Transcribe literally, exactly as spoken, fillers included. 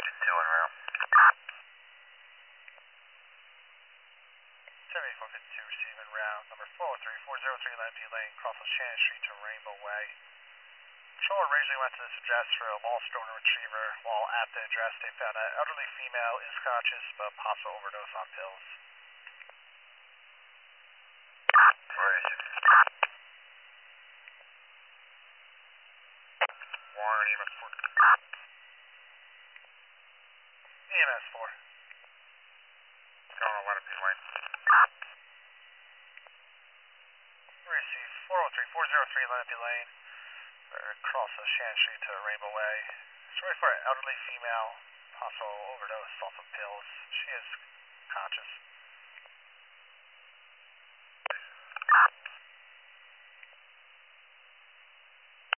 two en route. seventy-four fifty-two receiving route number four oh three, four oh three Lampe Lane, cross of Shannon Street to Rainbow Way. Patrol originally went to this address for a lost stolen retriever. While at the address, they found an elderly female is conscious but possible overdose on pills. Where is it? Warren, E M S four. E M S four. Going on Lampe Lane. Receive four oh three, four oh three Lampe Lane, cross of Shannon Street to Rainbow Way. Story for an elderly female, possible overdose off of pills. She is conscious.